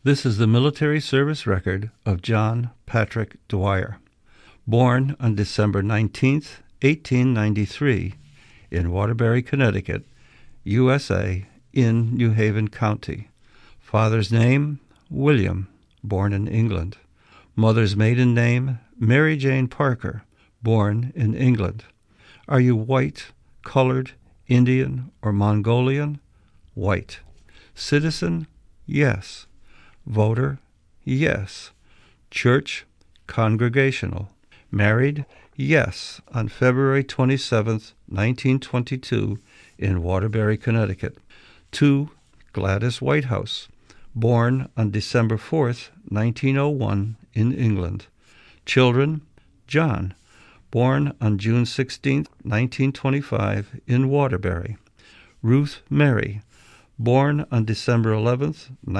This is the military service record of John Patrick Dwyer, born on December 19th, 1893, in Waterbury, Connecticut, USA, in New Haven County. Father's name, William, born in England. Mother's maiden name, Mary Jane Parker, born in England. Are you white, colored, Indian, or Mongolian? White. Citizen? Yes. Voter? Yes. Church? Congregational. Married? Yes, on February 27, 1922, in Waterbury, Connecticut, to Gladys Whitehouse, born on December 4, 1901, in England. Children? John, born on June 16, 1925, in Waterbury. Ruth Mary, born on December 11,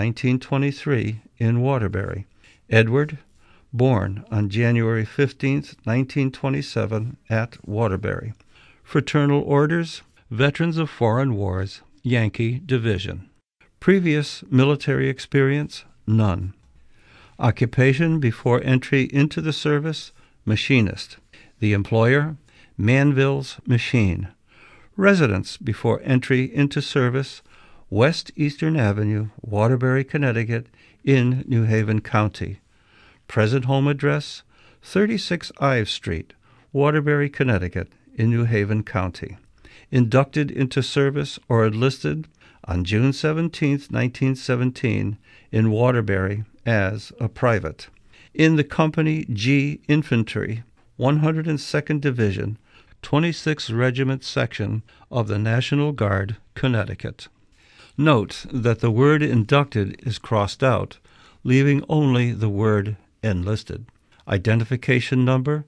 1923, in Waterbury. Edward, born on January 15, 1927, at Waterbury. Fraternal orders, Veterans of Foreign Wars, Yankee Division. Previous military experience, none. Occupation before entry into the service, machinist. The employer, Manville's Machine. Residence before entry into service, West Eastern Avenue, Waterbury, Connecticut, in New Haven County. Present home address, 36 Ives Street, Waterbury, Connecticut, in New Haven County. Inducted into service or enlisted on June 17, 1917, in Waterbury as a private. In the Company G Infantry, 102nd Division, 26th Regiment Section of the National Guard, Connecticut. Note that the word inducted is crossed out, leaving only the word enlisted. Identification number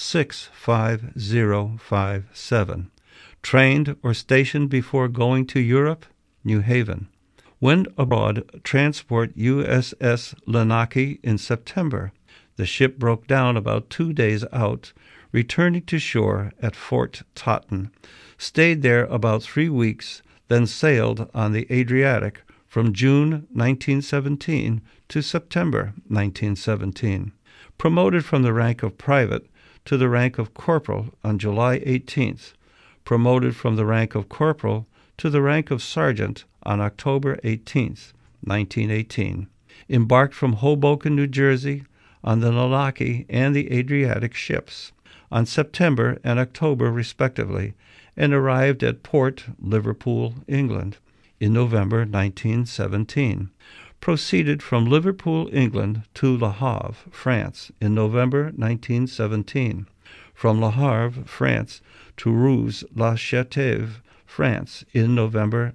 65057. Trained or stationed before going to Europe, New Haven. Went abroad transport USS Lenaki in September. The ship broke down about 2 days out, returning to shore at Fort Totten. Stayed there about 3 weeks, then sailed on the Adriatic from June 1917 to September 1917. Promoted from the rank of private to the rank of corporal on July 18th. Promoted from the rank of corporal to the rank of sergeant on October 18th, 1918. Embarked from Hoboken, New Jersey, on the Lenaki and the Adriatic ships on September and October, respectively, and arrived at Port Liverpool, England, in November 1917. Proceeded from Liverpool, England, to Le Havre, France, in November 1917. From Le Havre, France, to Ruse-la-Châteauve, France, in November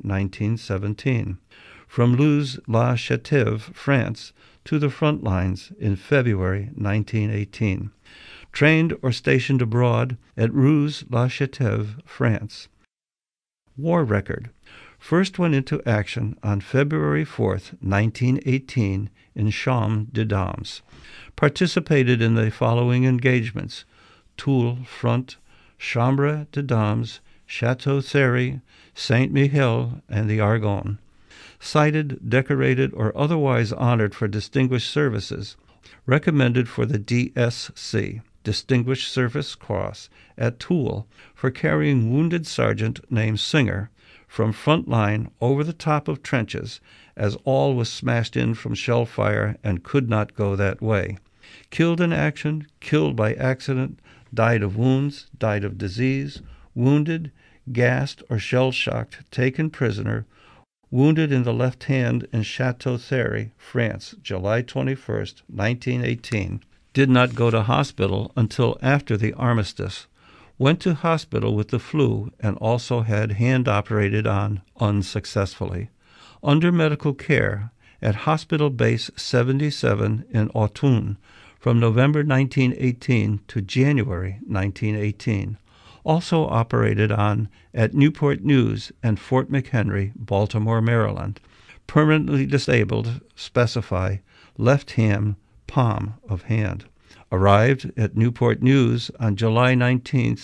1917. From Ruse-la-Châteauve, France, to the front lines in February 1918. Trained or stationed abroad at Ruse-la-Châteauve, France. War record. First went into action on February 4th, 1918, in Champs-de-Dames. Participated in the following engagements: Toul Front, Chambre-de-Dames, Chateau Thierry, Saint-Mihiel, and the Argonne. Cited, decorated, or otherwise honored for distinguished services. Recommended for the DSC, Distinguished Service Cross, at Toul for carrying wounded sergeant named Singer from front line over the top of trenches, as all was smashed in from shell fire and could not go that way. Killed in action, killed by accident, died of wounds, died of disease, wounded, gassed or shell-shocked, taken prisoner, wounded in the left hand in Chateau Thierry, France, July 21, 1918. Did not go to hospital until after the armistice. Went to hospital with the flu and also had hand operated on unsuccessfully. Under medical care at Hospital Base 77 in Autun from November 1918 to January 1918. Also operated on at Newport News and Fort McHenry, Baltimore, Maryland. Permanently disabled, specify, left hand, palm of hand. Arrived at Newport News on July 19,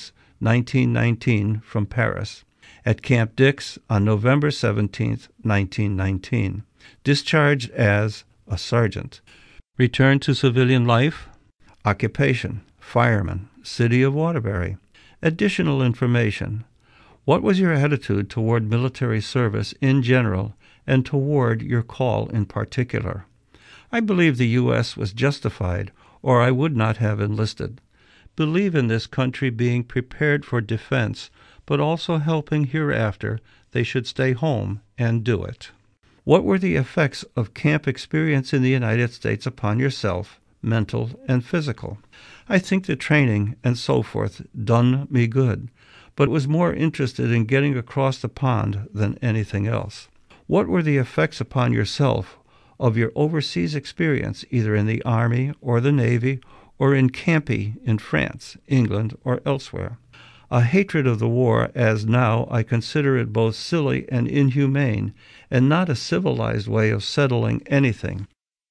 1919, from Paris. At Camp Dix on November 17, 1919. Discharged as a sergeant. Return to civilian life. Occupation, fireman, City of Waterbury. Additional information. What was your attitude toward military service in general and toward your call in particular? I believe the U.S. was justified, or I would not have enlisted. Believe in this country being prepared for defense, but also helping hereafter they should stay home and do it. What were the effects of camp experience in the United States upon yourself, mental and physical? I think the training and so forth done me good, but was more interested in getting across the pond than anything else. What were the effects upon yourself of your overseas experience, either in the Army or the Navy or in Campy in France, England, or elsewhere? A hatred of the war, as now I consider it both silly and inhumane, and not a civilized way of settling anything.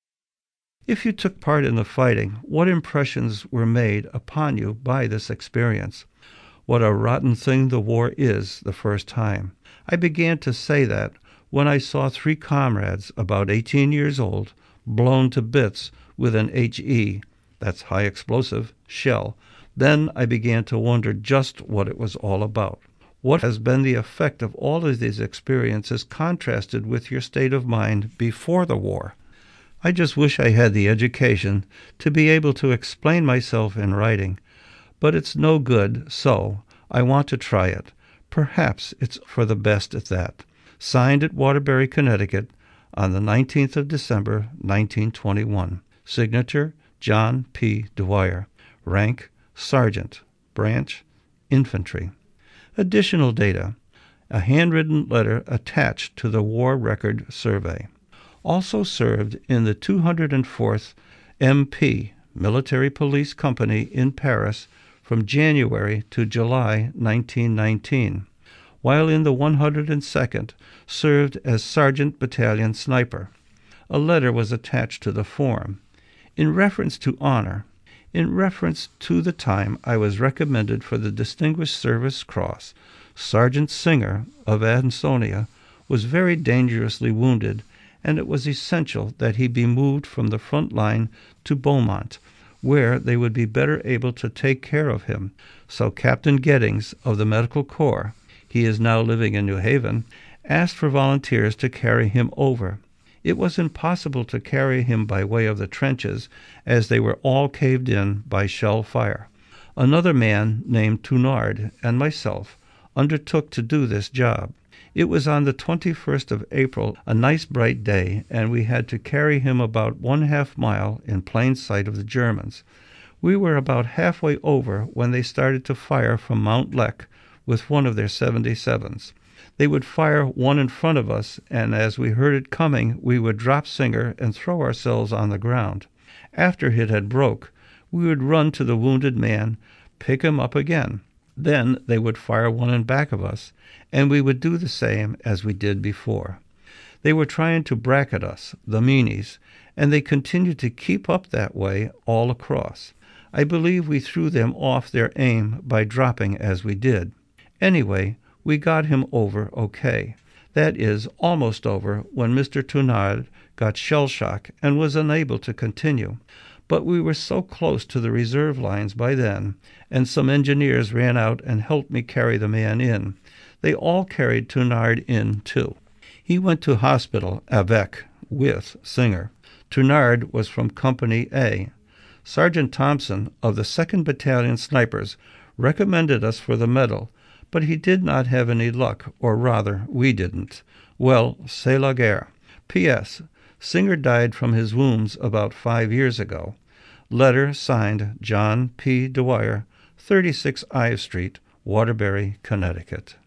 If you took part in the fighting, what impressions were made upon you by this experience? What a rotten thing the war is the first time. I began to say that when I saw 3 comrades, about 18 years old, blown to bits with an HE, that's high explosive, shell. Then I began to wonder just what it was all about. What has been the effect of all of these experiences contrasted with your state of mind before the war? I just wish I had the education to be able to explain myself in writing, but it's no good, so I want to try it. Perhaps it's for the best at that. Signed at Waterbury, Connecticut, on the 19th of December, 1921. Signature, John P. Dwyer. Rank, Sergeant. Branch, Infantry. Additional data. A handwritten letter attached to the War Record Survey. Also served in the 204th MP, Military Police Company in Paris, from January to July 1919. While in the 102nd, served as Sergeant Battalion Sniper. A letter was attached to the form. In reference to honor, in reference to the time I was recommended for the Distinguished Service Cross, Sergeant Singer of Ansonia was very dangerously wounded, and it was essential that he be moved from the front line to Beaumont, where they would be better able to take care of him. So Captain Gettings of the Medical Corps, he is now living in New Haven, asked for volunteers to carry him over. It was impossible to carry him by way of the trenches, as they were all caved in by shell fire. Another man named Tounard and myself undertook to do this job. It was on the 21st of April, a nice bright day, and we had to carry him about 1/2 mile in plain sight of the Germans. We were about halfway over when they started to fire from Mount Lek with one of their 77s. They would fire one in front of us, and as we heard it coming, we would drop Singer and throw ourselves on the ground. After it had broke, we would run to the wounded man, pick him up again. Then they would fire one in back of us, and we would do the same as we did before. They were trying to bracket us, the meanies, and they continued to keep up that way all across. I believe we threw them off their aim by dropping as we did. Anyway, we got him over okay. That is, almost over, when Mr. Tounard got shell shock and was unable to continue. But we were so close to the reserve lines by then, and some engineers ran out and helped me carry the man in. They all carried Tounard in, too. He went to hospital with Singer. Tounard was from Company A. Sergeant Thompson of the 2nd Battalion Snipers recommended us for the medal, but he did not have any luck, or rather, we didn't. Well, c'est la guerre. P.S. Singer died from his wounds about 5 years ago. Letter signed John P. Dwyer, 36 Ives Street, Waterbury, Connecticut.